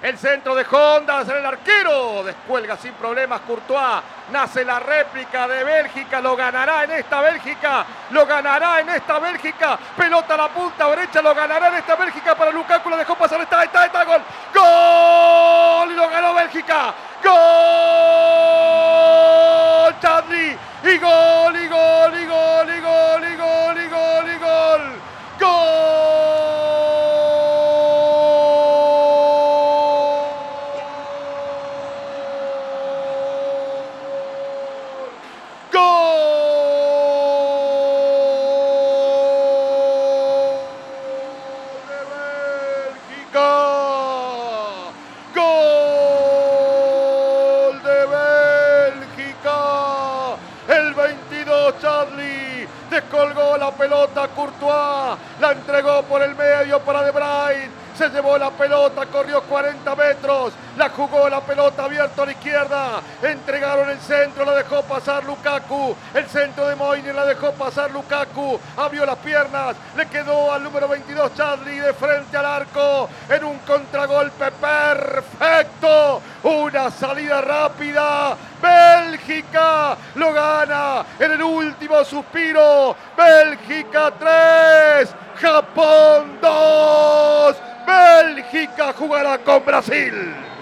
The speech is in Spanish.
El centro de Honda, el arquero descuelga sin problemas Courtois. Nace la réplica de Bélgica, lo ganará en esta Bélgica, lo ganará en esta Bélgica. Pelota a la punta derecha, lo ganará en esta Bélgica para Lukaku, lo dejó pasar, está, gol. ¡Gol! Y lo ganó Bélgica. ¡Gol! Chadli. Y gol, y gol, y gol, y gol, y gol, y gol, y gol. ¡Gol! ¡Gol de Bélgica! El 22 Chadli descolgó la pelota Courtois, la entregó por el medio para De Bruyne, se llevó la pelota, corrió 40 metros, la jugó la pelota abierta a la izquierda, entregaron el centro, la dejó pasar Lukaku, el centro de Moynier la dejó pasar Lukaku, abrió las piernas, le quedó al número 22 Chadli de frente al arco, en un contragolpe perfecto, una salida rápida, Bélgica lo gana en el último suspiro, Bélgica 3, Japón 2, Bélgica jugará con Brasil.